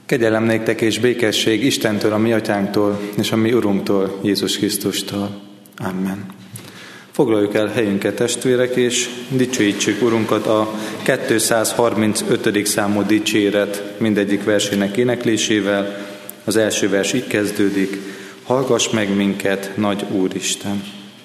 Kegyelem néktek és békesség Istentől, a mi atyánktól, és a mi Urunktól, Jézus Krisztustól. Amen. Foglaljuk el helyünket, testvérek, és dicsőítsük Urunkat a 235. számú dicséret mindegyik versének éneklésével. Az első vers így kezdődik: Hallgass meg minket, nagy Úristen!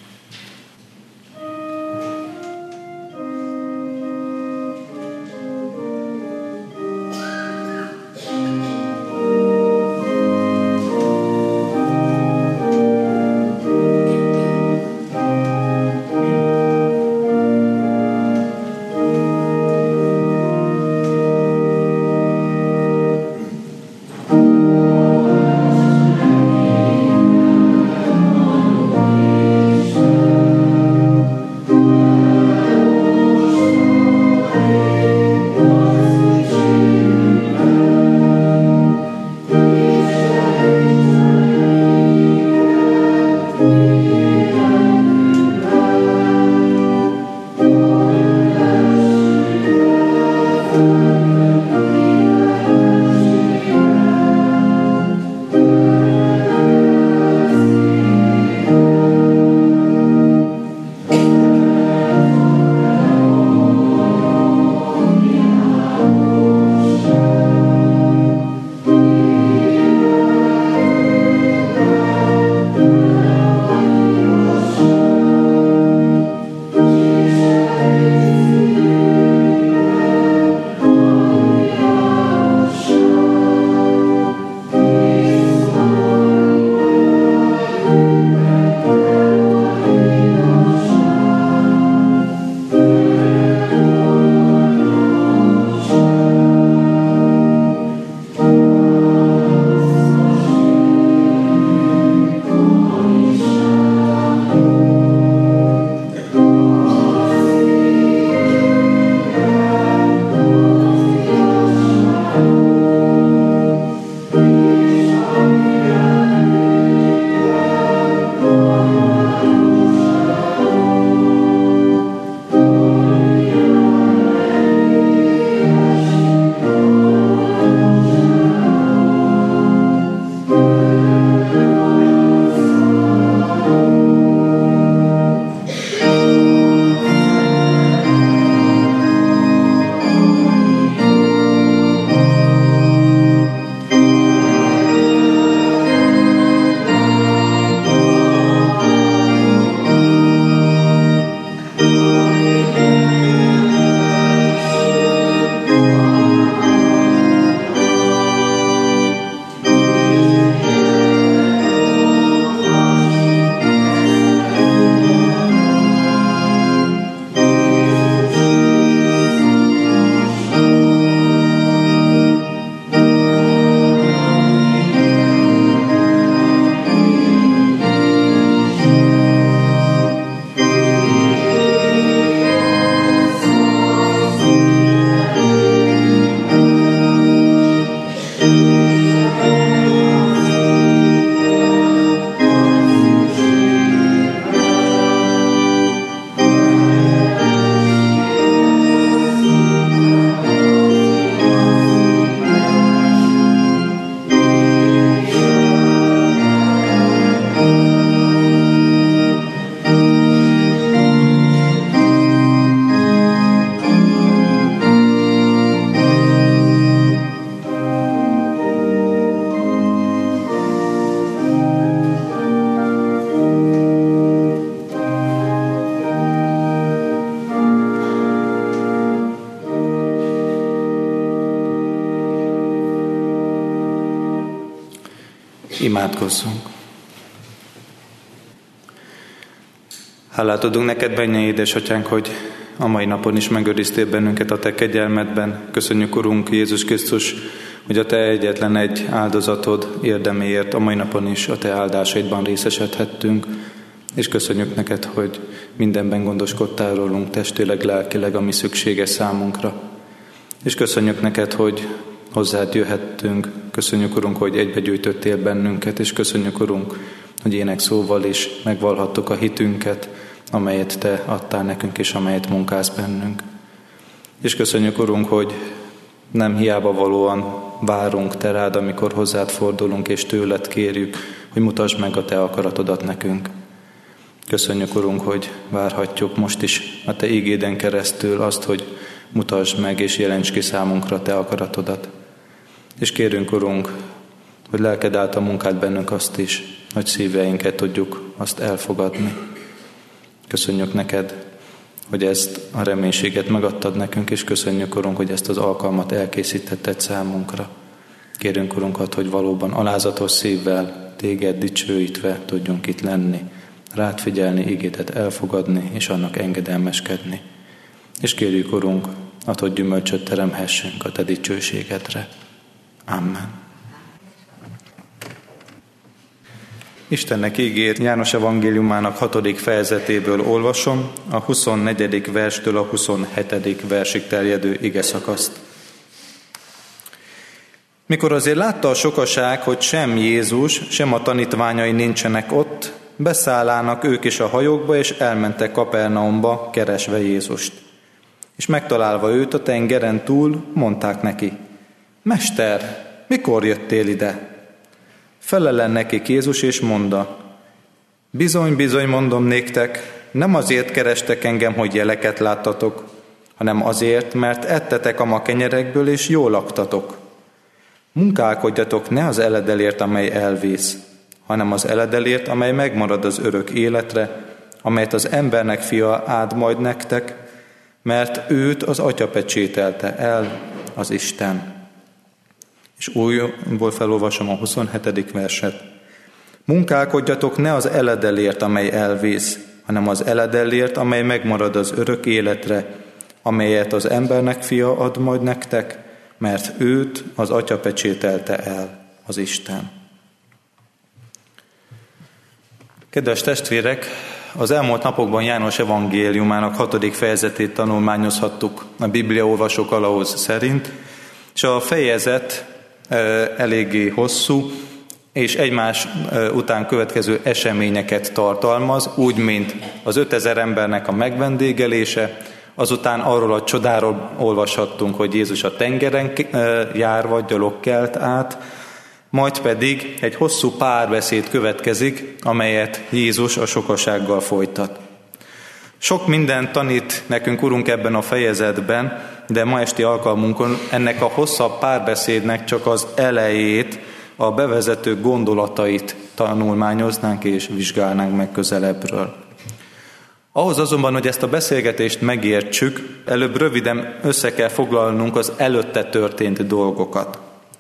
Imádkozzunk. Hálát adunk neked, Bennyei édesatyánk, hogy a mai napon is megőriztél bennünket a te kegyelmedben. Köszönjük, Urunk Jézus Krisztus, hogy a te egyetlen egy áldozatod érdeméért a mai napon is a te áldásaidban részesedhettünk. És köszönjük neked, hogy mindenben gondoskodtál rólunk testileg, lelkileg, ami szükséges számunkra. És köszönjük neked, hogy hozzád jöhettünk. Köszönjük, Urunk, hogy egybegyűjtöttél bennünket, és köszönjük, Urunk, hogy énekszóval is megvallhattuk a hitünket, amelyet te adtál nekünk, és amelyet munkálsz bennünk. És köszönjük, Urunk, hogy nem hiába valóan várunk Te rád, amikor hozzád fordulunk, és tőled kérjük, hogy mutasd meg a Te akaratodat nekünk. Köszönjük, Urunk, hogy várhatjuk most is a Te ígéden keresztül azt, hogy mutasd meg és jelents ki számunkra Te akaratodat. És kérünk, Urunk, hogy lelked által munkád bennünk azt is, hogy szíveinket tudjuk azt elfogadni. Köszönjük neked, hogy ezt a reménységet megadtad nekünk, és köszönjük, Urunk, hogy ezt az alkalmat elkészítetted számunkra. Kérünk, Urunkat, hogy valóban alázatos szívvel, téged dicsőítve tudjunk itt lenni, rád figyelni, ígédet elfogadni, és annak engedelmeskedni. És kérjük, Urunk, hogy gyümölcsöt teremhessünk a Te dicsőségedre. Amen. Istennek ígét János evangéliumának 6. fejezetéből olvasom, a 24. verstől a 27. versig terjedő igeszakaszt. Mikor azért látta a sokaság, hogy sem Jézus, sem a tanítványai nincsenek ott, beszállának ők is a hajókba, és elmentek Kapernaumba, keresve Jézust. És megtalálva őt a tengeren túl, mondták neki: Mester, mikor jöttél ide? Felelen nekik Jézus, és mondta: Bizony, bizony mondom néktek, nem azért kerestek engem, hogy jeleket láttatok, hanem azért, mert ettetek a ma kenyerekből, és jól laktatok. Munkálkodjatok ne az eledelért, amely elvész, hanem az eledelért, amely megmarad az örök életre, amelyet az embernek fia ad majd nektek, mert őt az Atya pecsételte el, az Isten. És újból felolvasom a 27. verset. Munkálkodjatok ne az eledelért, amely elvész, hanem az eledelért, amely megmarad az örök életre, amelyet az embernek fia ad majd nektek, mert őt az Atya pecsételte el, az Isten. Kedves testvérek, az elmúlt napokban János evangéliumának 6. fejezetét tanulmányozhattuk a bibliaolvasó kalauz szerint, és a fejezet eléggé hosszú, és egymás után következő eseményeket tartalmaz, úgy, mint az 5000 embernek a megvendégelése, azután arról a csodáról olvashattunk, hogy Jézus a tengeren járva gyalog kelt át, majd pedig egy hosszú párbeszéd következik, amelyet Jézus a sokasággal folytat. Sok mindent tanít nekünk Urunk ebben a fejezetben, de ma esti alkalmunkon ennek a hosszabb párbeszédnek csak az elejét, a bevezető gondolatait tanulmányoznánk és vizsgálnánk meg közelebbről. Ahhoz azonban, hogy ezt a beszélgetést megértsük, előbb röviden össze kell foglalnunk az előtte történt dolgokat.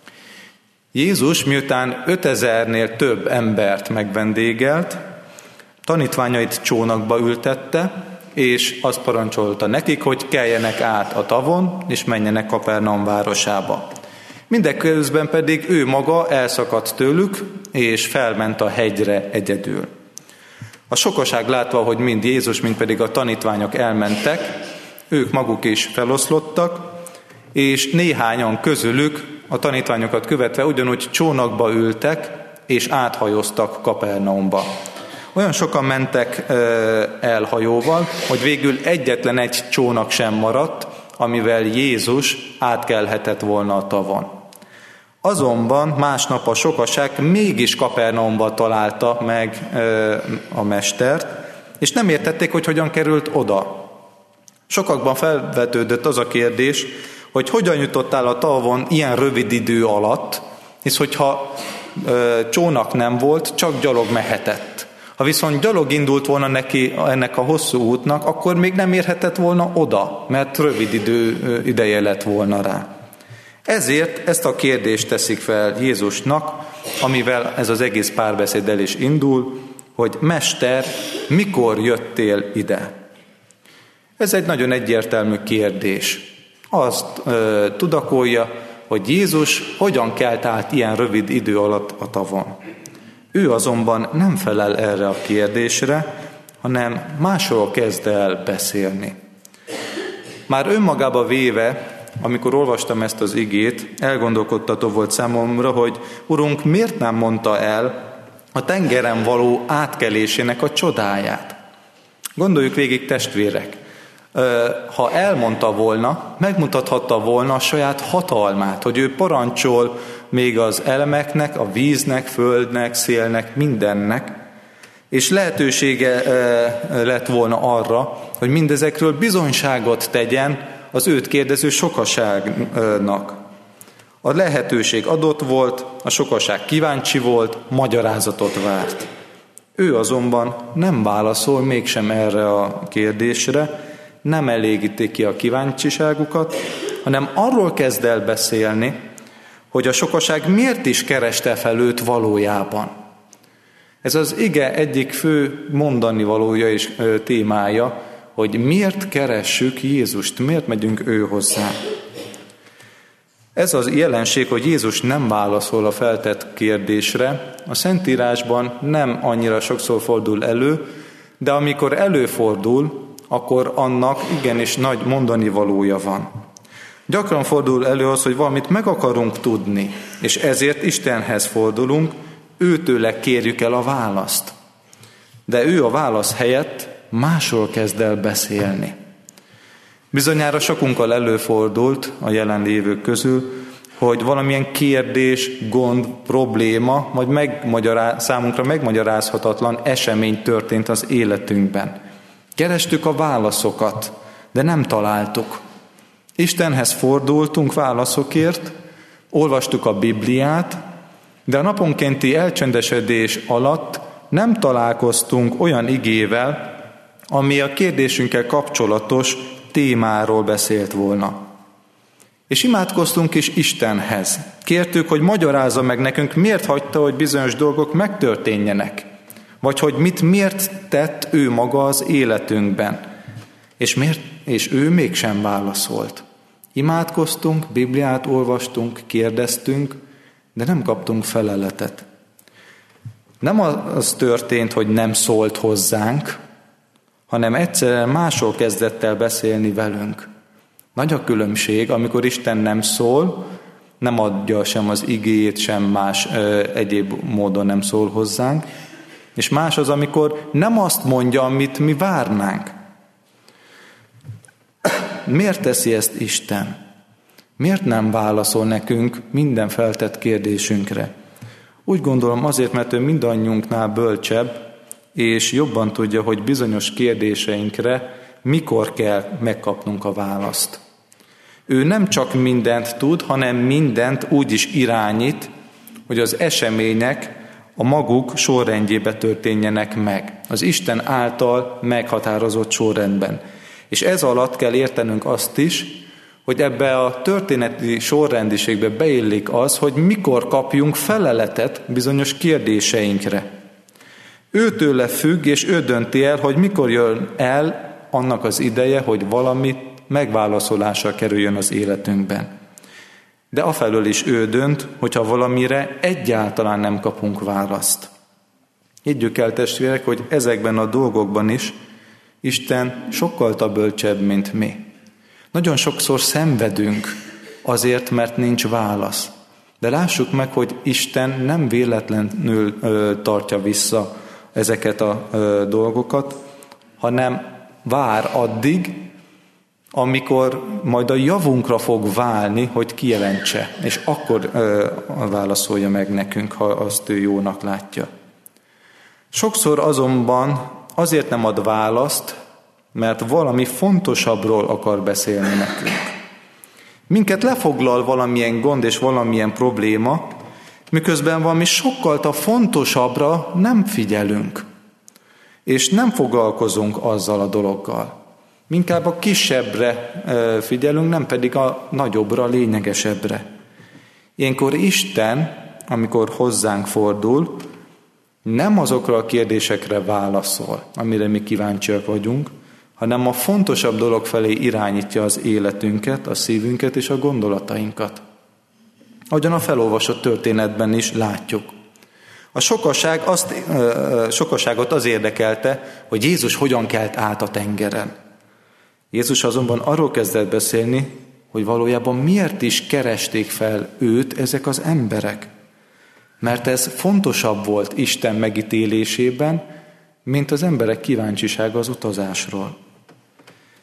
Jézus miután 5000-nél több embert megvendégelt, tanítványait csónakba ültette, és azt parancsolta nekik, hogy keljenek át a tavon, és menjenek Kapernaum városába. Mindeközben pedig ő maga elszakadt tőlük, és felment a hegyre egyedül. A sokaság látva, hogy mind Jézus, mind pedig a tanítványok elmentek, ők maguk is feloszlottak, és néhányan közülük a tanítványokat követve ugyanúgy csónakba ültek, és áthajóztak Kapernaumba. Olyan sokan mentek el hajóval, hogy végül egyetlen egy csónak sem maradt, amivel Jézus átkelhetett volna a tavon. Azonban másnap a sokaság mégis Kapernaumba találta meg a mestert, és nem értették, hogy hogyan került oda. Sokakban felvetődött az a kérdés, hogy hogyan jutottál a tavon ilyen rövid idő alatt, hisz hogyha csónak nem volt, csak gyalog mehetett. Ha viszont gyalog indult volna neki ennek a hosszú útnak, akkor még nem érhetett volna oda, mert rövid ideje lett volna rá. Ezért ezt a kérdést teszik fel Jézusnak, amivel ez az egész párbeszéd el is indul, hogy Mester, mikor jöttél ide? Ez egy nagyon egyértelmű kérdés. Azt tudakolja, hogy Jézus hogyan kelt át ilyen rövid idő alatt a tavon. Ő azonban nem felel erre a kérdésre, hanem másról kezd el beszélni. Már önmagába véve, amikor olvastam ezt az igét, elgondolkodtató volt számomra, hogy Urunk, miért nem mondta el a tengeren való átkelésének a csodáját? Gondoljuk végig, testvérek! ha elmondta volna, megmutathatta volna a saját hatalmát, hogy ő parancsol még az elemeknek, a víznek, földnek, szélnek, mindennek, és lehetősége lett volna arra, hogy mindezekről bizonyságot tegyen az őt kérdező sokaságnak. A lehetőség adott volt, a sokaság kíváncsi volt, magyarázatot várt. Ő azonban nem válaszol mégsem erre a kérdésre, nem elégíti ki a kíváncsiságukat, hanem arról kezd el beszélni, hogy a sokaság miért is kereste fel őt valójában. Ez az ige egyik fő mondani valója és témája, hogy miért keressük Jézust, miért megyünk ő hozzá. Ez az jelenség, hogy Jézus nem válaszol a feltett kérdésre, a Szentírásban nem annyira sokszor fordul elő, de amikor előfordul, akkor annak igenis nagy mondani valója van. Gyakran fordul elő az, hogy valamit meg akarunk tudni, és ezért Istenhez fordulunk, őtőle kérjük el a választ. De ő a válasz helyett másról kezd el beszélni. Bizonyára sokunkkal előfordult a jelenlévők közül, hogy valamilyen kérdés, gond, probléma, vagy számunkra megmagyarázhatatlan esemény történt az életünkben. Kerestük a válaszokat, de nem találtuk. Istenhez fordultunk válaszokért, olvastuk a Bibliát, de a naponkénti elcsendesedés alatt nem találkoztunk olyan igével, ami a kérdésünkkel kapcsolatos témáról beszélt volna. És imádkoztunk is Istenhez. Kértük, hogy magyarázza meg nekünk, miért hagyta, hogy bizonyos dolgok megtörténjenek. Vagy hogy miért tett ő maga az életünkben. És ő mégsem válaszolt. Imádkoztunk, Bibliát olvastunk, kérdeztünk, de nem kaptunk feleletet. Nem az történt, hogy nem szólt hozzánk, hanem egyszerűen másról kezdett el beszélni velünk. Nagy a különbség, amikor Isten nem szól, nem adja sem az igéjét, sem más egyéb módon nem szól hozzánk, és más az, amikor nem azt mondja, amit mi várnánk. Miért teszi ezt Isten? Miért nem válaszol nekünk minden feltett kérdésünkre? Úgy gondolom azért, mert ő mindannyiunknál bölcsebb, és jobban tudja, hogy bizonyos kérdéseinkre mikor kell megkapnunk a választ. Ő nem csak mindent tud, hanem mindent úgy is irányít, hogy az események a maguk sorrendjébe történjenek meg. Az Isten által meghatározott sorrendben. És ez alatt kell értenünk azt is, hogy ebbe a történeti sorrendiségbe beillik az, hogy mikor kapjunk feleletet bizonyos kérdéseinkre. Őtőle függ, és ő dönti el, hogy mikor jön el annak az ideje, hogy valami megválaszolásra kerüljön az életünkben. De afelől is ő dönt, hogyha valamire egyáltalán nem kapunk választ. Higgyük el, testvérek, hogy ezekben a dolgokban is Isten sokkal bölcsebb, mint mi. Nagyon sokszor szenvedünk azért, mert nincs válasz. De lássuk meg, hogy Isten nem véletlenül tartja vissza ezeket a dolgokat, hanem vár addig, amikor majd a javunkra fog válni, hogy kijelentse, és akkor válaszolja meg nekünk, ha azt ő jónak látja. Sokszor azonban azért nem ad választ, mert valami fontosabbról akar beszélni nekünk. Minket lefoglal valamilyen gond és valamilyen probléma, miközben valami sokkal fontosabbra nem figyelünk, és nem foglalkozunk azzal a dologgal. Inkább a kisebbre figyelünk, nem pedig a nagyobbra, a lényegesebbre. Ilyenkor Isten, amikor hozzánk fordul, nem azokra a kérdésekre válaszol, amire mi kíváncsiak vagyunk, hanem a fontosabb dolog felé irányítja az életünket, a szívünket és a gondolatainkat. Ahogyan a felolvasott történetben is látjuk. A sokaságot az érdekelte, hogy Jézus hogyan kelt át a tengeren. Jézus azonban arról kezdett beszélni, hogy valójában miért is keresték fel őt ezek az emberek. Mert ez fontosabb volt Isten megítélésében, mint az emberek kíváncsisága az utazásról.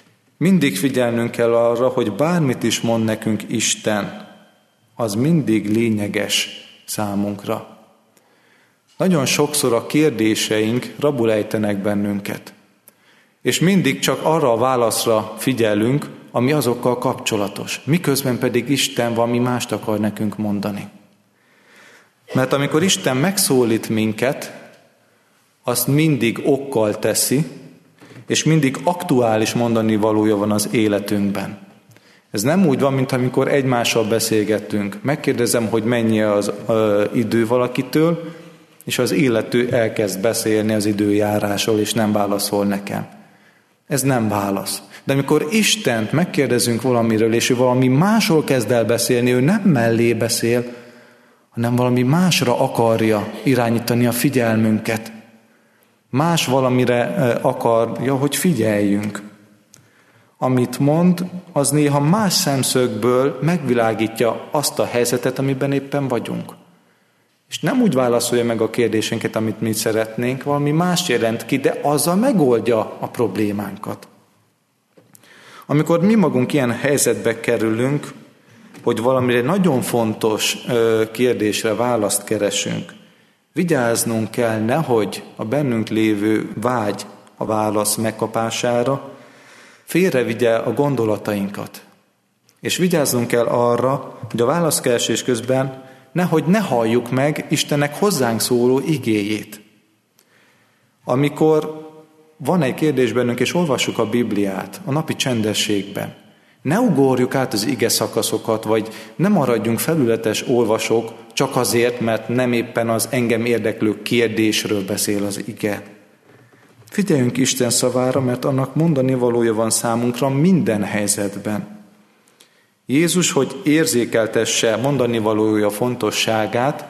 Mindig figyelnünk kell arra, hogy bármit is mond nekünk Isten, az mindig lényeges számunkra. Nagyon sokszor a kérdéseink rabul ejtenek bennünket, és mindig csak arra a válaszra figyelünk, ami azokkal kapcsolatos, miközben pedig Isten valami mást akar nekünk mondani. Mert amikor Isten megszólít minket, azt mindig okkal teszi, és mindig aktuális mondani valója van az életünkben. Ez nem úgy van, mint amikor egymással beszélgettünk. Megkérdezem, hogy mennyi az idő valakitől, és az illető elkezd beszélni az időjárásról, és nem válaszol nekem. Ez nem válasz. De amikor Istent megkérdezünk valamiről, és ő valami másról kezd el beszélni, ő nem mellé beszél, hanem valami másra akarja irányítani a figyelmünket. Más valamire akarja, hogy figyeljünk. Amit mond, az néha más szemszögből megvilágítja azt a helyzetet, amiben éppen vagyunk. És nem úgy válaszolja meg a kérdésünket, amit mi szeretnénk, valami más jelent ki, de azzal megoldja a problémánkat. Amikor mi magunk ilyen helyzetbe kerülünk, hogy valamire nagyon fontos kérdésre választ keresünk, vigyáznunk kell, nehogy a bennünk lévő vágy a válasz megkapására félrevigye a gondolatainkat. És vigyáznunk kell arra, hogy a válaszkeresés közben nehogy ne halljuk meg Istennek hozzánk szóló igéjét. Amikor van egy kérdés bennünk, és olvassuk a Bibliát a napi csendességben, ne ugorjuk át az ige szakaszokat, vagy ne maradjunk felületes olvasók csak azért, mert nem éppen az engem érdeklő kérdésről beszél az ige. Figyeljünk Isten szavára, mert annak mondani valója van számunkra minden helyzetben. Jézus, hogy érzékeltesse mondani valója fontosságát,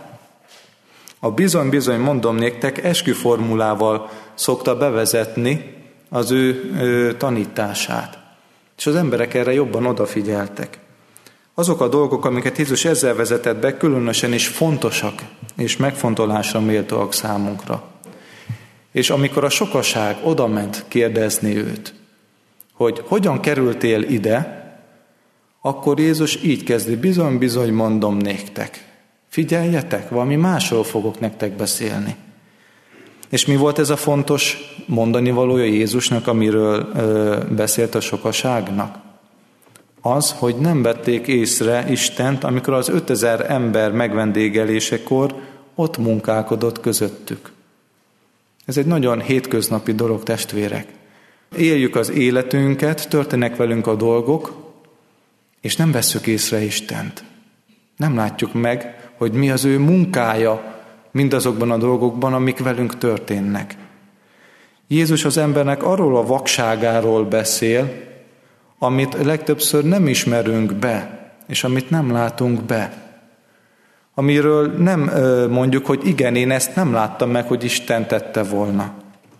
a bizony-bizony mondom néktek esküformulával szokta bevezetni az ő tanítását. És az emberek erre jobban odafigyeltek. Azok a dolgok, amiket Jézus ezzel vezetett be, különösen is fontosak és megfontolásra méltóak számunkra. És amikor a sokaság odament kérdezni őt, hogy hogyan kerültél ide, akkor Jézus így kezdi, bizony-bizony mondom néktek. Figyeljetek, valami másról fogok nektek beszélni. És mi volt ez a fontos mondani valója Jézusnak, amiről beszélt a sokaságnak? Az, hogy nem vették észre Istent, amikor az 5000 ember megvendégelésekor ott munkálkodott közöttük. Ez egy nagyon hétköznapi dolog, testvérek. Éljük az életünket, történnek velünk a dolgok, és nem vesszük észre Istent. Nem látjuk meg, hogy mi az ő munkája mindazokban a dolgokban, amik velünk történnek. Jézus az embernek arról a vakságáról beszél, amit legtöbbször nem ismerünk be, és amit nem látunk be. Amiről nem mondjuk, hogy igen, én ezt nem láttam meg, hogy Isten tette volna.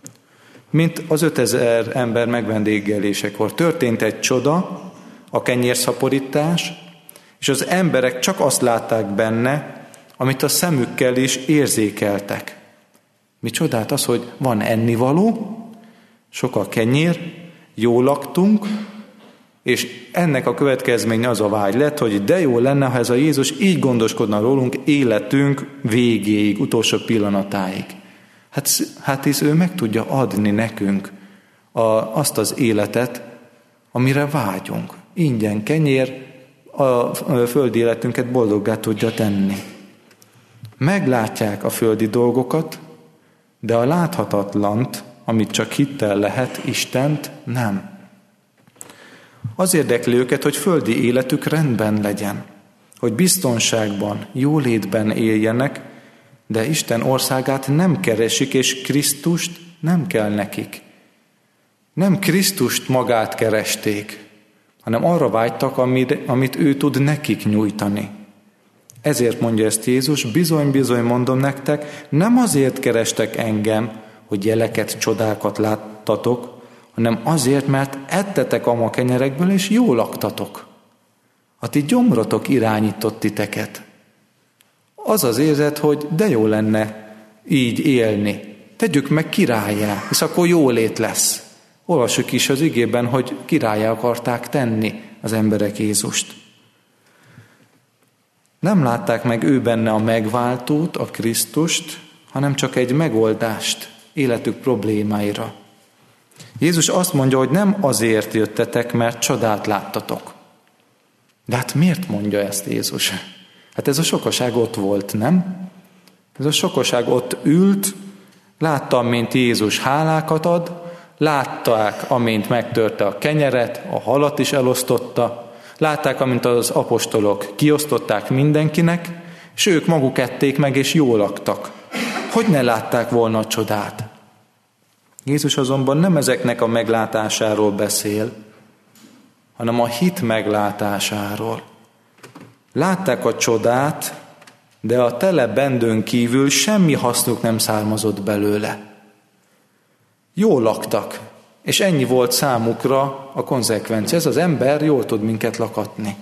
Mint az 5000 ember megvendégelésekor történt egy csoda, a kenyérszaporítás, és az emberek csak azt látták benne, amit a szemükkel is érzékeltek. Mi csodát az, hogy van ennivaló, sok a kenyér, jól laktunk, és ennek a következménye az a vágy lett, hogy de jó lenne, ha ez a Jézus így gondoskodna rólunk életünk végéig, utolsó pillanatáig. Hát hisz ő meg tudja adni nekünk azt az életet, amire vágyunk. Ingyen kenyér a földi életünket boldoggá tudja tenni. Meglátják a földi dolgokat, de a láthatatlant, amit csak hittel lehet, Istent nem. Az érdekli őket, hogy földi életük rendben legyen, hogy biztonságban, jólétben éljenek, de Isten országát nem keresik, és Krisztust nem kell nekik. Nem Krisztust magát keresték, hanem arra vágytak, amit ő tud nekik nyújtani. Ezért mondja ezt Jézus, bizony-bizony mondom nektek, nem azért kerestek engem, hogy jeleket, csodákat láttatok, hanem azért, mert ettetek a kenyerekből, és jól laktatok. A ti gyomrotok irányított titeket. Az az érzet, hogy de jó lenne így élni. Tegyük meg királlyá, hisz akkor jólét lesz. Olvassuk is az igében, hogy királlyá akarták tenni az emberek Jézust. Nem látták meg ő benne a megváltót, a Krisztust, hanem csak egy megoldást életük problémáira. Jézus azt mondja, hogy nem azért jöttetek, mert csodát láttatok. De hát miért mondja ezt Jézus? Hát ez a sokaság ott volt, nem? Ez a sokaság ott ült, látta, amint Jézus hálákat ad, látták, amint megtörte a kenyeret, a halat is elosztotta, látták, amint az apostolok kiosztották mindenkinek, és ők maguk ették meg, és jól laktak. Hogy ne látták volna a csodát? Jézus azonban nem ezeknek a meglátásáról beszél, hanem a hit meglátásáról. Látták a csodát, de a tele bendőn kívül semmi hasznuk nem származott belőle. Jól laktak, és ennyi volt számukra a konzekvencia. Ez az ember jól tud minket lakatni.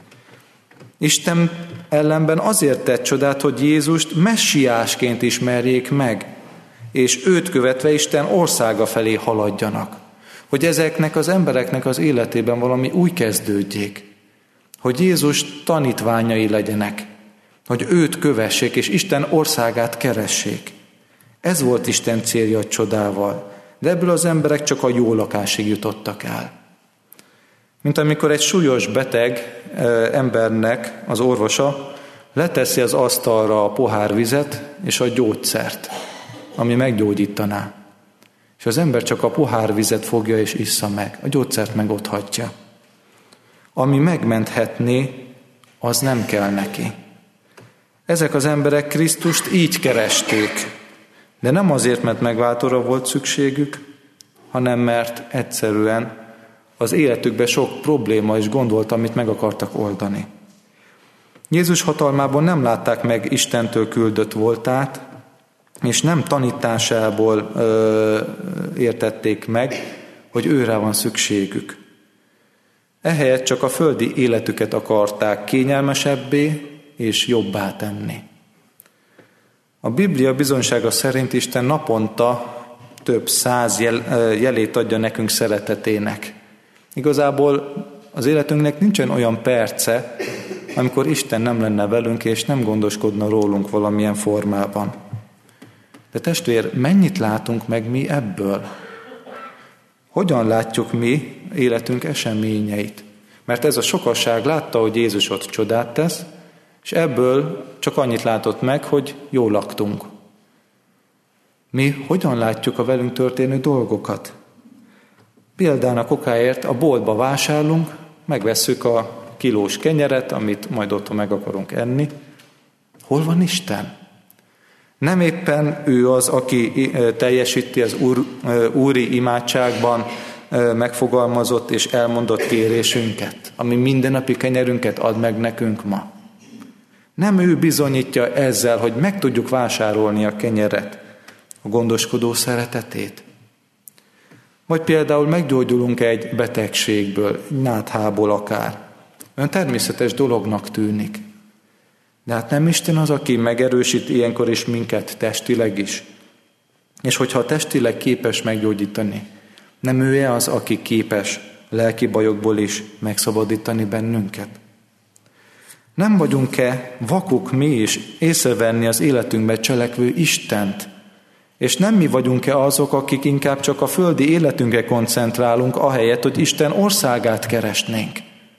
Isten ellenben azért tett csodát, hogy Jézust messiásként ismerjék meg, és őt követve Isten országa felé haladjanak. Hogy ezeknek az embereknek az életében valami új kezdődjék. Hogy Jézus tanítványai legyenek. Hogy őt kövessék, és Isten országát keressék. Ez volt Isten célja a csodával. De ebből az emberek csak a jó lakásig jutottak el. Mint amikor egy súlyos beteg embernek az orvosa leteszi az asztalra a pohár vizet és a gyógyszert, ami meggyógyítaná. És az ember csak a pohár vizet fogja és issza meg, a gyógyszert meg ott hagyja. Ami megmenthetné, az nem kell neki. Ezek az emberek Krisztust így keresték, de nem azért, mert megváltóra volt szükségük, hanem mert egyszerűen az életükben sok probléma és gond volt, amit meg akartak oldani. Jézus hatalmában nem látták meg Istentől küldött voltát, és nem tanításából értették meg, hogy őre van szükségük. Ehelyett csak a földi életüket akarták kényelmesebbé és jobbá tenni. A Biblia bizonysága szerint Isten naponta több 100 jelét adja nekünk szeretetének. Igazából az életünknek nincsen olyan perce, amikor Isten nem lenne velünk, és nem gondoskodna rólunk valamilyen formában. De testvér, mennyit látunk meg mi ebből? Hogyan látjuk mi életünk eseményeit? Mert ez a sokaság látta, hogy Jézus ott csodát tesz, és ebből csak annyit látott meg, hogy jól laktunk. Mi hogyan látjuk a velünk történő dolgokat? Példának okáért a boltba vásárlunk, megvesszük a kilós kenyeret, amit majd otthon meg akarunk enni. Hol van Isten? Nem éppen ő az, aki teljesíti az úri imádságban megfogalmazott és elmondott kérésünket, ami mindennapi kenyerünket ad meg nekünk ma. Nem ő bizonyítja ezzel, hogy meg tudjuk vásárolni a kenyeret, a gondoskodó szeretetét. Vagy például meggyógyulunk egy betegségből, egy náthából akár. Olyan természetes dolognak tűnik. De hát nem Isten az, aki megerősít ilyenkor is minket testileg is. És hogyha testileg képes meggyógyítani, nem ő az, aki képes lelki bajokból is megszabadítani bennünket? Nem vagyunk-e vakuk mi is észrevenni az életünkben cselekvő Istent? És nem mi vagyunk-e azok, akik inkább csak a földi életünkre koncentrálunk, ahelyett, hogy Isten országát keresnénk?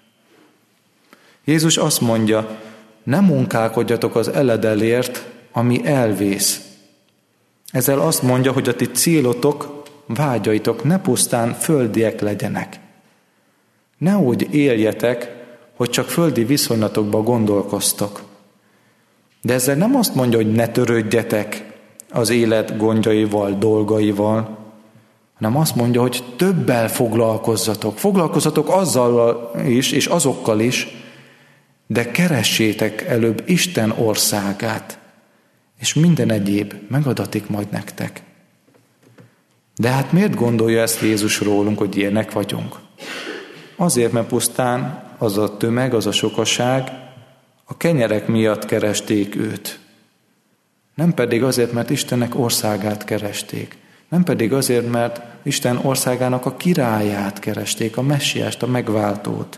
Jézus azt mondja, ne munkálkodjatok az eledelért, ami elvész. Ezzel azt mondja, hogy a ti célotok, vágyaitok ne pusztán földiek legyenek. Ne úgy éljetek, hogy csak földi viszonylatokban gondolkoztok. De ezzel nem azt mondja, hogy ne törődjetek az élet gondjaival, dolgaival, hanem azt mondja, hogy többel foglalkozzatok. Foglalkozzatok azzal is, és azokkal is, de keressétek előbb Isten országát, és minden egyéb megadatik majd nektek. De hát miért gondolja ezt Jézus rólunk, hogy ilyenek vagyunk? Azért, mert pusztán az a tömeg, az a sokaság a kenyerek miatt keresték őt. Nem pedig azért, mert Istennek országát keresték. Nem pedig azért, mert Isten országának a királyát keresték, a messiást, a megváltót.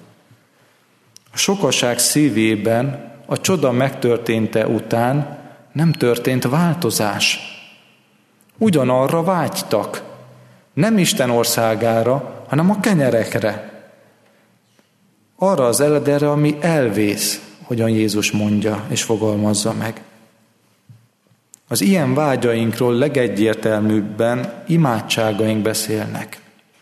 A sokaság szívében a csoda megtörténte után nem történt változás. Ugyanarra vágytak. Nem Isten országára, hanem a kenyerekre. Arra az eledere, ami elvész, hogyan Jézus mondja és fogalmazza meg. Az ilyen vágyainkról legegyértelműbben imádságaink beszélnek.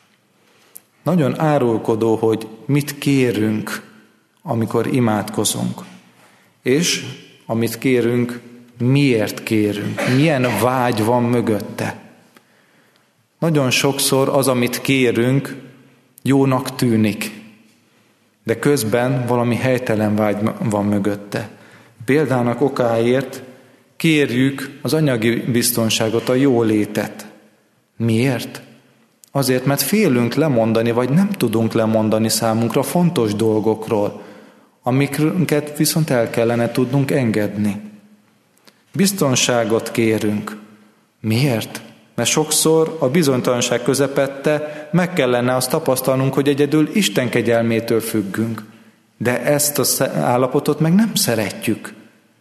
Nagyon árulkodó, hogy mit kérünk, amikor imádkozunk. És amit kérünk, miért kérünk, milyen vágy van mögötte. Nagyon sokszor az, amit kérünk, jónak tűnik, de közben valami helytelen vágy van mögötte. Példának okáért kérjük az anyagi biztonságot, a jólétet. Miért? Azért, mert félünk lemondani, vagy nem tudunk lemondani számunkra fontos dolgokról, amiket viszont el kellene tudnunk engedni. Biztonságot kérünk. Miért? Mert sokszor a bizonytalanság közepette meg kellene azt tapasztalnunk, hogy egyedül Isten kegyelmétől függünk. De ezt az állapotot meg nem szeretjük.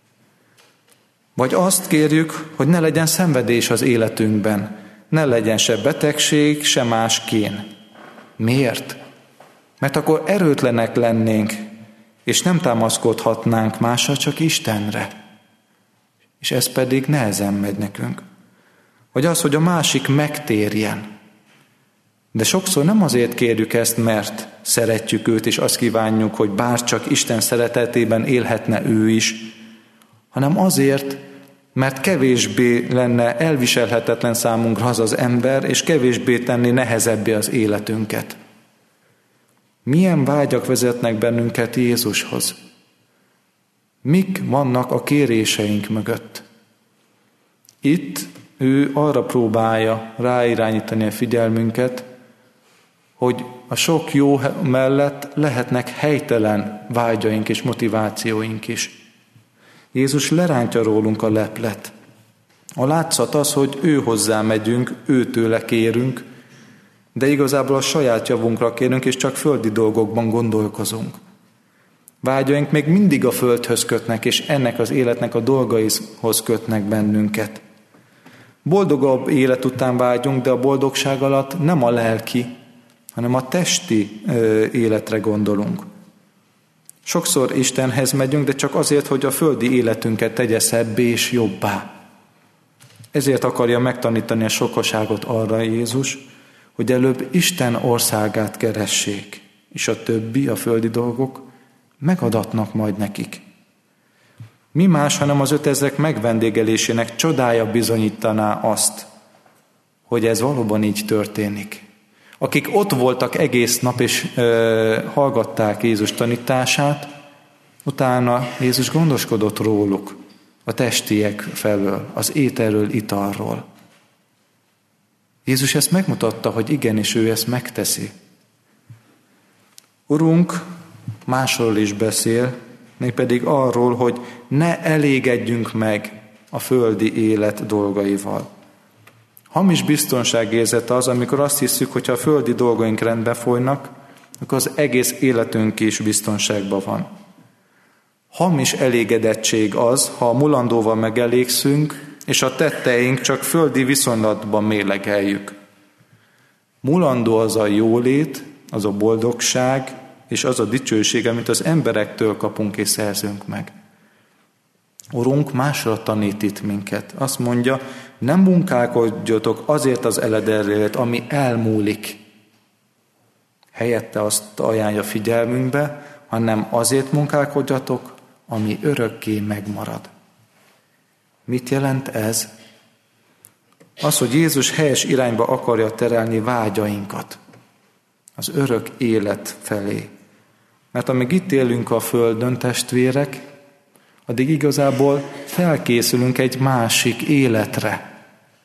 Vagy azt kérjük, hogy ne legyen szenvedés az életünkben, ne legyen se betegség, se más kén. Miért? Mert akkor erőtlenek lennénk, és nem támaszkodhatnánk másra, csak Istenre. És ez pedig nehezen megy nekünk. Vagy az, hogy a másik megtérjen. De sokszor nem azért kérjük ezt, mert szeretjük őt, és azt kívánjuk, hogy bárcsak Isten szeretetében élhetne ő is, hanem azért, mert kevésbé lenne elviselhetetlen számunkra az az ember, és kevésbé tenni nehezebbé az életünket. Milyen vágyak vezetnek bennünket Jézushoz? Mik vannak a kéréseink mögött? Itt ő arra próbálja ráirányítani a figyelmünket, hogy a sok jó mellett lehetnek helytelen vágyaink és motivációink is. Jézus lerántja rólunk a leplet. A látszat az, hogy ő hozzá megyünk, őtőle kérünk, de igazából a saját javunkra kérünk, és csak földi dolgokban gondolkozunk. Vágyaink még mindig a földhöz kötnek, és ennek az életnek a dolgaihoz kötnek bennünket. Boldogabb élet után vágyunk, de a boldogság alatt nem a lelki, hanem a testi életre gondolunk. Sokszor Istenhez megyünk, de csak azért, hogy a földi életünket tegye szebbé és jobbá. Ezért akarja megtanítani a sokaságot arra Jézus, hogy előbb Isten országát keressék, és a többi, a földi dolgok megadatnak majd nekik. Mi más, hanem az 5000 megvendégelésének csodája bizonyítaná azt, hogy ez valóban így történik. Akik ott voltak egész nap, és hallgatták Jézus tanítását, utána Jézus gondoskodott róluk, a testiek felől, az ételről, italról. Jézus ezt megmutatta, hogy igenis ő ezt megteszi. Urunk másról is beszél, mégpedig arról, hogy ne elégedjünk meg a földi élet dolgaival. Hamis biztonságérzet az, amikor azt hiszük, hogy ha a földi dolgaink rendbe folynak, akkor az egész életünk is biztonságban van. Hamis elégedettség az, ha a mulandóval megelégszünk, és a tetteink csak földi viszonylatban mélegeljük. Mulandó az a jólét, az a boldogság, és az a dicsőség, amit az emberektől kapunk és szerzünk meg. Urunk másra tanít itt minket. Azt mondja, nem munkálkodjatok azért az elederért, ami elmúlik. Helyette azt ajánlja figyelmünkbe, hanem azért munkálkodjatok, ami örökké megmarad. Mit jelent ez? Az, hogy Jézus helyes irányba akarja terelni vágyainkat az örök élet felé. Mert amíg itt élünk a földön, testvérek, addig igazából felkészülünk egy másik életre.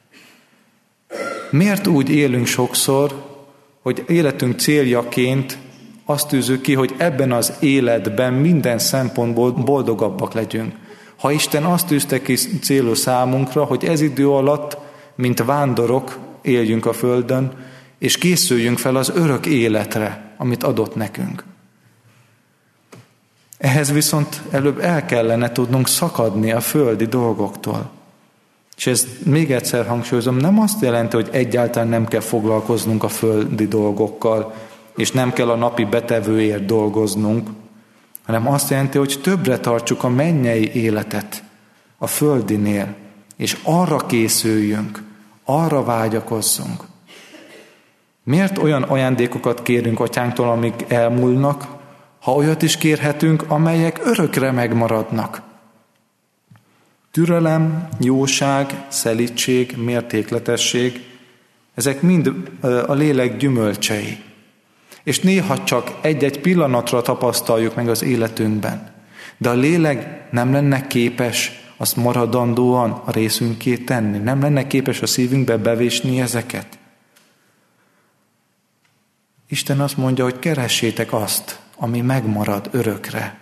Miért úgy élünk sokszor, hogy életünk céljaként azt tűzzük ki, hogy ebben az életben minden szempontból boldogabbak legyünk? Ha Isten azt tűzte ki célul számunkra, hogy ez idő alatt, mint vándorok, éljünk a földön, és készüljünk fel az örök életre, amit adott nekünk. Ehhez viszont előbb el kellene tudnunk szakadni a földi dolgoktól. És ezt még egyszer hangsúlyozom, nem azt jelenti, hogy egyáltalán nem kell foglalkoznunk a földi dolgokkal, és nem kell a napi betevőért dolgoznunk, hanem azt jelenti, hogy többre tartsuk a mennyei életet a földinél, és arra készüljünk, arra vágyakozzunk. Miért olyan ajándékokat kérünk atyánktól, amik elmúlnak, ha olyat is kérhetünk, amelyek örökre megmaradnak? Türelem, jóság, szelídség, mértékletesség, ezek mind a lélek gyümölcsei. És néha csak egy-egy pillanatra tapasztaljuk meg az életünkben. De a lélek nem lenne képes azt maradandóan a részünké tenni, nem lenne képes a szívünkbe bevésni ezeket. Isten azt mondja, hogy keressétek azt, ami megmarad örökre.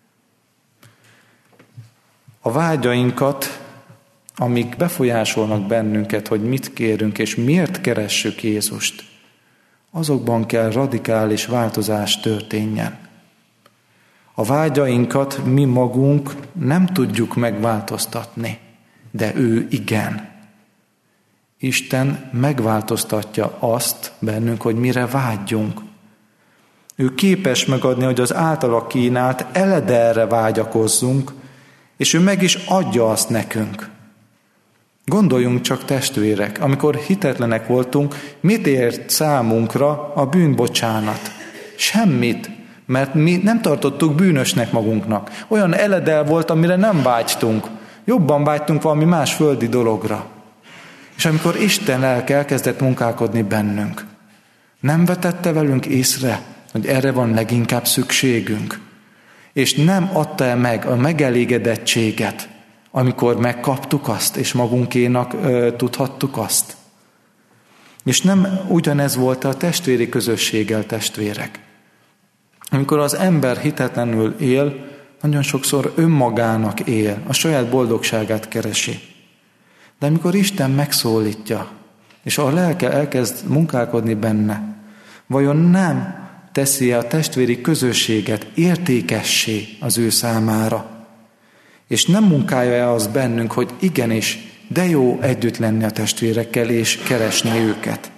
A vágyainkat, amik befolyásolnak bennünket, hogy mit kérünk és miért keressük Jézust, azokban kell radikális változás történjen. A vágyainkat mi magunk nem tudjuk megváltoztatni, de ő igen. Isten megváltoztatja azt bennünk, hogy mire vágyjunk. Ő képes megadni, hogy az általa kínált eledelre vágyakozzunk, és ő meg is adja azt nekünk. Gondoljunk csak, testvérek, amikor hitetlenek voltunk, mit ért számunkra a bűnbocsánat? Semmit, mert mi nem tartottuk bűnösnek magunknak. Olyan eledel volt, amire nem vágytunk. Jobban vágytunk valami más földi dologra. És amikor Isten lelke elkezdett munkálkodni bennünk, nem vetette velünk észre, hogy erre van leginkább szükségünk, és nem adta el meg a megelégedettséget, amikor megkaptuk azt, és magunkénak tudhattuk azt. És nem ugyanez volt a testvéri közösséggel, testvérek. Amikor az ember hitetlenül él, nagyon sokszor önmagának él, a saját boldogságát keresi. De amikor Isten megszólítja, és a lelke elkezd munkálkodni benne, vajon nem teszi a testvéri közösséget értékessé az ő számára? És nem munkálja az bennünk, hogy igenis, de jó együtt lenni a testvérekkel és keresni őket.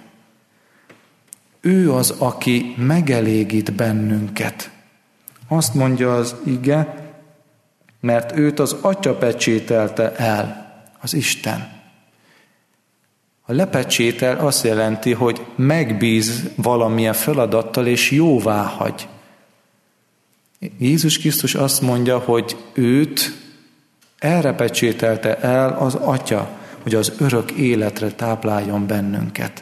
Ő az, aki megelégít bennünket. Azt mondja az ige, mert őt az Atya pecsételte el, az Isten. A lepecsétel azt jelenti, hogy megbíz valamilyen feladattal és jóvá hagy. Jézus Krisztus azt mondja, hogy őt erre pecsételte el az Atya, hogy az örök életre tápláljon bennünket.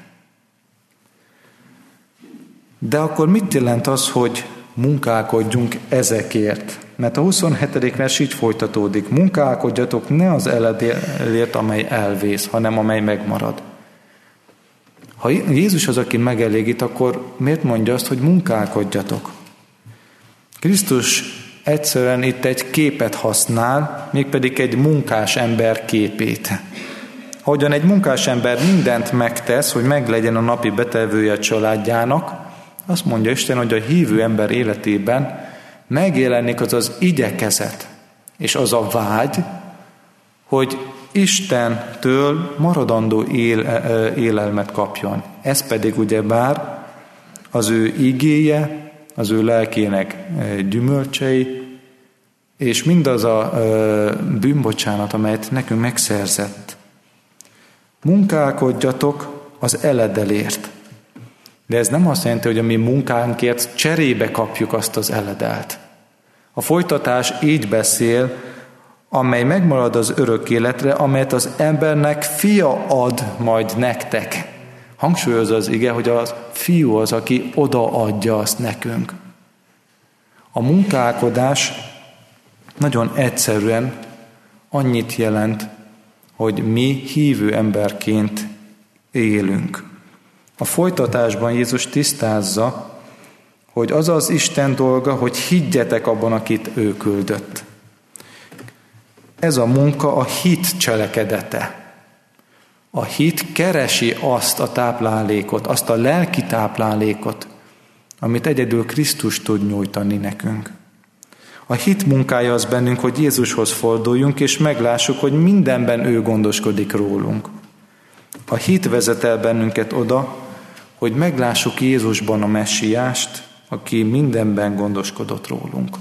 De akkor mit jelent az, hogy munkálkodjunk ezekért? Mert a 27. vers így folytatódik. Munkálkodjatok ne az eledért, amely elvész, hanem amely megmarad. Ha Jézus az, aki megelégít, akkor miért mondja azt, hogy munkálkodjatok? Krisztus egyszerűen itt egy képet használ, mégpedig egy munkás ember képét. Ahogyan egy munkás ember mindent megtesz, hogy meglegyen a napi betevője a családjának, azt mondja Isten, hogy a hívő ember életében megjelenik az az igyekezet, és az a vágy, hogy Istentől maradandó élelmet kapjon. Ez pedig ugyebár az ő igéje, az ő lelkének gyümölcsei, és mindaz a bűnbocsánat, amelyet nekünk megszerzett. Munkálkodjatok az eledelért. De ez nem azt jelenti, hogy a mi munkánkért cserébe kapjuk azt az eledelt. A folytatás így beszél, amely megmarad az örök életre, amelyet az embernek fia ad majd nektek. Hangsúlyozza az ige, hogy a fiú az, aki odaadja azt nekünk. A munkálkodás nagyon egyszerűen annyit jelent, hogy mi hívő emberként élünk. A folytatásban Jézus tisztázza, hogy az az Isten dolga, hogy higgyetek abban, akit ő küldött. Ez a munka a hit cselekedete. A hit keresi azt a táplálékot, azt a lelki táplálékot, amit egyedül Krisztus tud nyújtani nekünk. A hit munkája az bennünk, hogy Jézushoz forduljunk, és meglássuk, hogy mindenben ő gondoskodik rólunk. A hit vezet el bennünket oda, hogy meglássuk Jézusban a messiást, aki mindenben gondoskodott rólunk.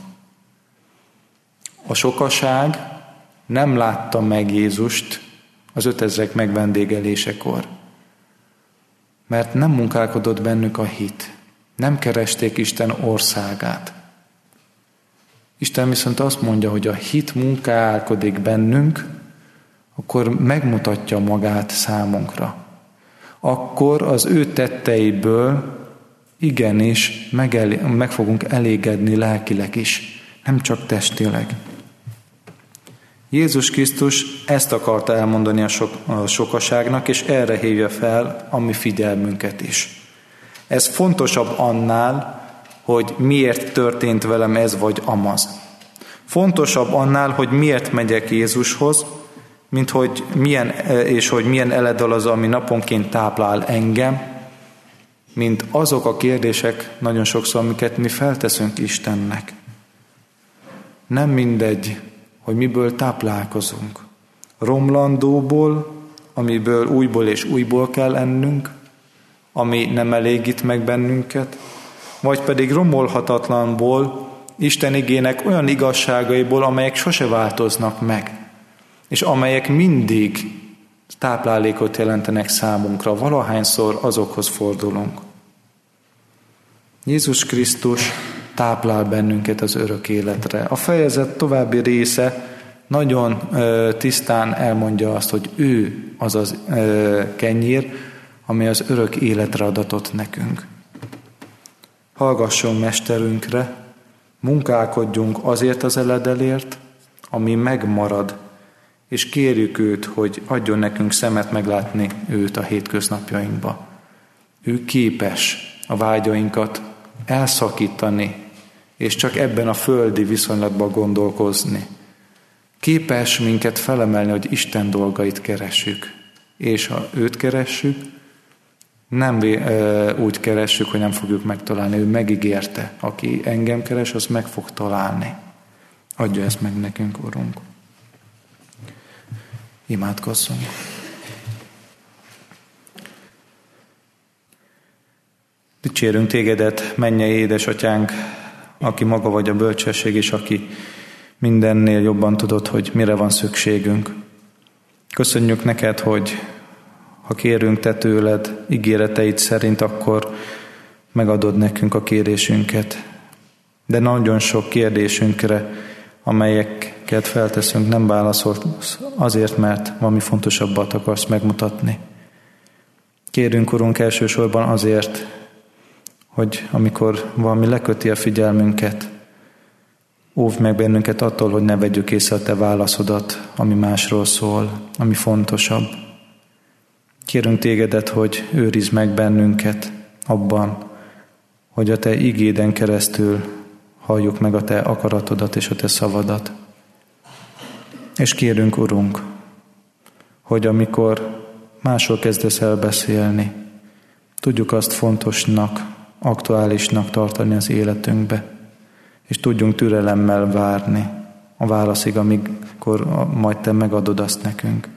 A sokaság nem látta meg Jézust az 5000 megvendégelésekor, mert nem munkálkodott bennük a hit, nem keresték Isten országát. Isten viszont azt mondja, hogy a hit munkálkodik bennünk, akkor megmutatja magát számunkra. Akkor az ő tetteiből igenis meg fogunk elégedni lelkileg is, nem csak testileg. Jézus Krisztus ezt akarta elmondani a sokaságnak, és erre hívja fel a mi figyelmünket is. Ez fontosabb annál, hogy miért történt velem ez vagy amaz. Fontosabb annál, hogy miért megyek Jézushoz, mint hogy milyen eledel az, ami naponként táplál engem, mint azok a kérdések nagyon sokszor, amiket mi felteszünk Istennek. Nem mindegy, hogy miből táplálkozunk. Romlandóból, amiből újból és újból kell ennünk, ami nem elégít meg bennünket, vagy pedig romolhatatlanból, Isten igének olyan igazságaiból, amelyek sose változnak meg, és amelyek mindig táplálékot jelentenek számunkra, valahányszor azokhoz fordulunk. Jézus Krisztus táplál bennünket az örök életre. A fejezet további része nagyon tisztán elmondja azt, hogy ő az az kenyér, ami az örök életre adatott nekünk. Hallgassunk mesterünkre, munkálkodjunk azért az eledelért, ami megmarad, és kérjük őt, hogy adjon nekünk szemet meglátni őt a hétköznapjainkba. Ő képes a vágyainkat elszakítani, és csak ebben a földi viszonylatban gondolkozni. Képes minket felemelni, hogy Isten dolgait keressük. És ha őt keressük, nem úgy keressük, hogy nem fogjuk megtalálni. Ő megígérte, aki engem keres, az meg fog találni. Adja ezt meg nekünk, Urunk. Imádkozzunk. Dicsérünk Tégedet, mennyei édesatyánk, aki maga vagy a bölcsesség, és aki mindennél jobban tudod, hogy mire van szükségünk. Köszönjük neked, hogy ha kérünk te tőled ígéreteid szerint, akkor megadod nekünk a kérésünket. De nagyon sok kérdésünkre, amelyeket felteszünk, nem válaszolsz azért, mert valami fontosabbat akarsz megmutatni. Kérünk, Urunk, elsősorban azért, hogy amikor valami leköti a figyelmünket, óvd meg bennünket attól, hogy ne vegyük észre a te válaszodat, ami másról szól, ami fontosabb. Kérünk tégedet, hogy őrizd meg bennünket abban, hogy a te igéden keresztül halljuk meg a te akaratodat és a te szavadat. És kérünk, Urunk, hogy amikor másról kezdesz el beszélni, tudjuk azt fontosnak, aktuálisnak tartani az életünkbe, és tudjunk türelemmel várni a válaszig, amikor majd te megadod azt nekünk.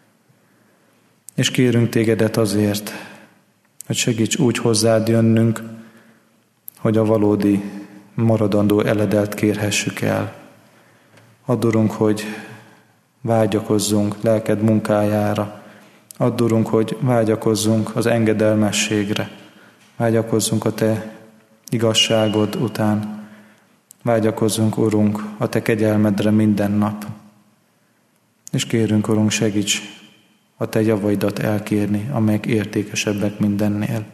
És kérünk tégedet azért, hogy segíts úgy hozzád jönnünk, hogy a valódi maradandó eledelt kérhessük el. Add, Urunk, hogy vágyakozzunk lelked munkájára. Add, Urunk, hogy vágyakozzunk az engedelmességre. Vágyakozzunk a te igazságod után. Vágyakozzunk, Urunk, a te kegyelmedre minden nap. És kérünk, Urunk, segíts a te javaidat elkérni, amelyek értékesebbek mindennél.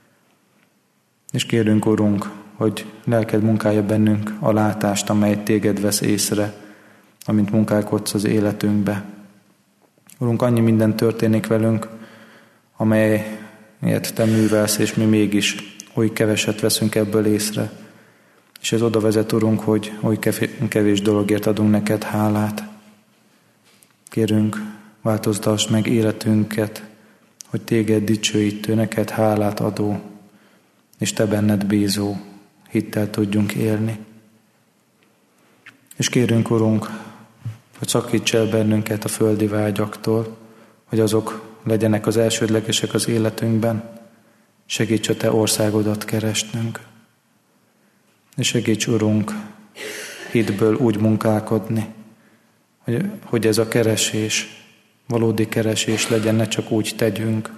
És kérünk, Urunk, hogy lelked munkálja bennünk a látást, amely téged vesz észre, amint munkálkodsz az életünkbe. Urunk, annyi minden történik velünk, amelyet te művelsz, és mi mégis oly keveset veszünk ebből észre. És ez oda vezet, Urunk, hogy oly kevés dologért adunk neked hálát. Kérünk, változtasd meg életünket, hogy téged dicsőítő, neked hálát adó, és te benned bízó hittel tudjunk élni. És kérünk, Urunk, hogy szakíts el bennünket a földi vágyaktól, hogy azok legyenek az elsődlegesek az életünkben. Segíts a te országodat keresnünk. És segíts, Urunk, hitből úgy munkálkodni, hogy ez a keresés, valódi keresés legyen, ne csak úgy tegyünk.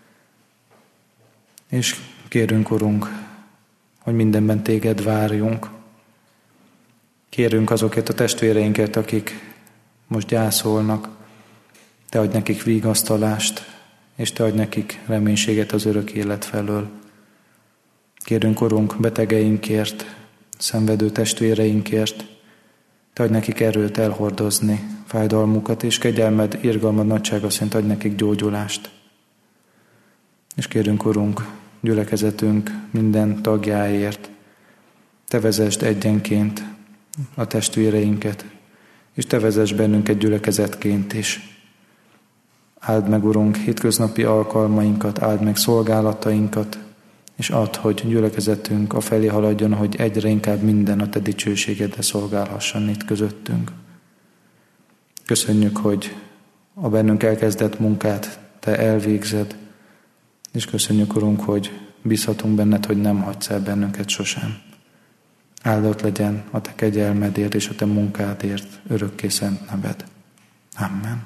És kérünk, Urunk, hogy mindenben téged várjunk. Kérünk azokért a testvéreinket, akik most gyászolnak, te adj nekik vigasztalást, és te adj nekik reménységet az örök élet felől. Kérünk, Urunk, betegeinkért, szenvedő testvéreinkért, te adj nekik erőt elhordozni fájdalmukat, és kegyelmed, irgalmad nagysága szerint adj nekik gyógyulást. És kérünk, Urunk, gyülekezetünk minden tagjáért, te vezesd egyenként a testvéreinket, és te vezess bennünket gyülekezetként is. Áld meg, Urunk, hétköznapi alkalmainkat, áld meg szolgálatainkat, és add, hogy gyülekezetünk afelé haladjon, hogy egyre inkább minden a te dicsőségedre szolgálhasson itt közöttünk. Köszönjük, hogy a bennünk elkezdett munkát te elvégzed, és köszönjük, Urunk, hogy bízhatunk benned, hogy nem hagysz el bennünket sosem. Áldott legyen a te kegyelmedért és a te munkádért örökké szent neved. Amen.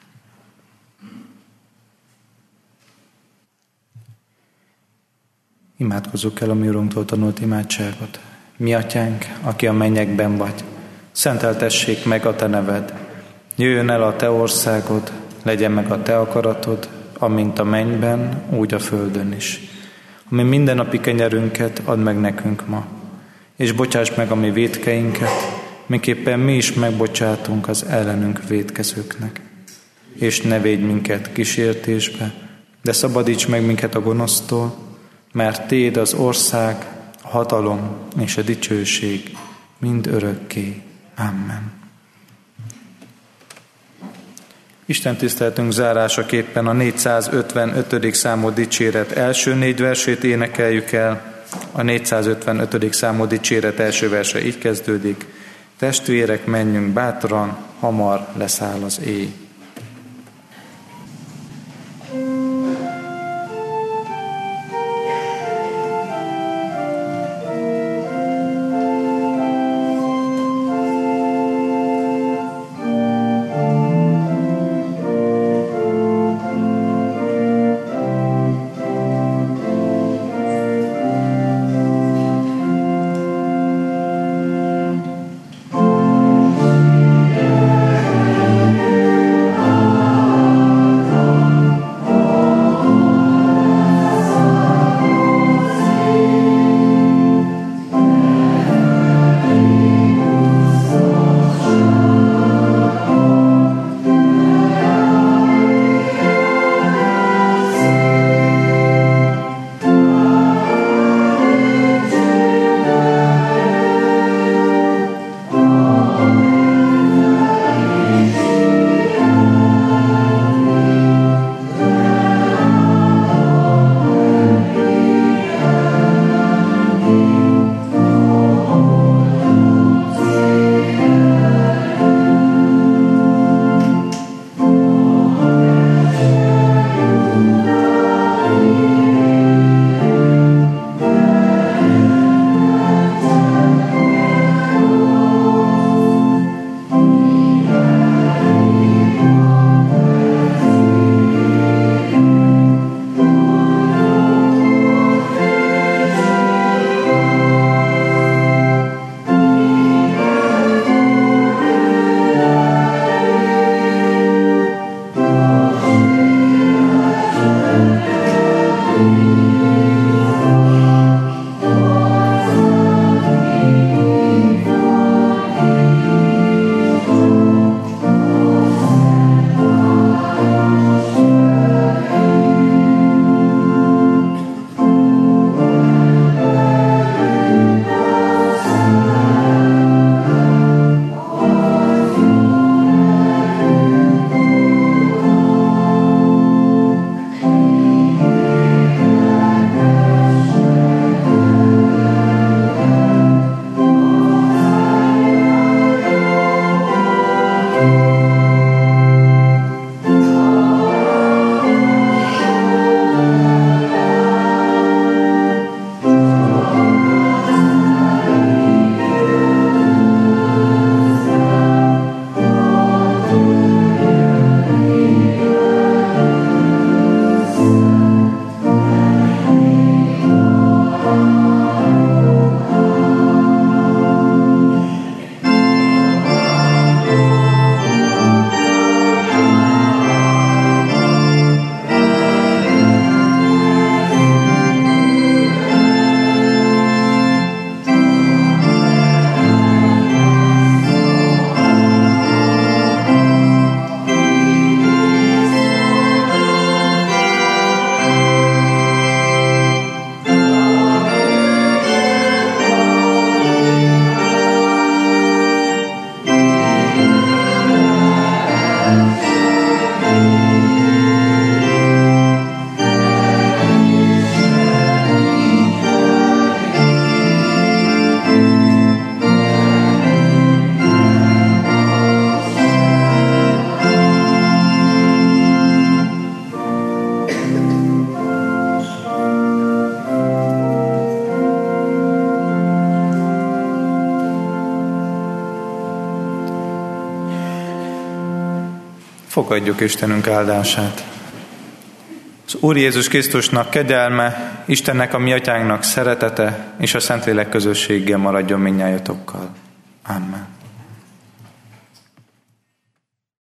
Imádkozzuk el a mi Urunktól tanult imádságot. Mi Atyánk, aki a mennyekben vagy, szenteltessék meg a te neved. Jöjjön el a te országod, legyen meg a te akaratod, amint a mennyben, úgy a földön is. Ami mindennapi kenyerünket add meg nekünk ma, és bocsáss meg a mi vétkeinket, miképpen mi is megbocsátunk az ellenünk vétkezőknek. És ne védj minket kísértésbe, de szabadíts meg minket a gonosztól, mert Téd az ország, a hatalom és a dicsőség mind örökké. Amen. Isten tiszteletünk zárásaképpen a 455. számú dicséret első 4 versét énekeljük el. A 455. számú dicséret első verse így kezdődik. Testvérek, menjünk bátran, hamar leszáll az éj. Fogadjuk Istenünk áldását. Az Úr Jézus Krisztusnak kegyelme, Istennek a mi atyánknak szeretete és a Szentlélek közösséggel maradjon mindnyájatokkal. Amen.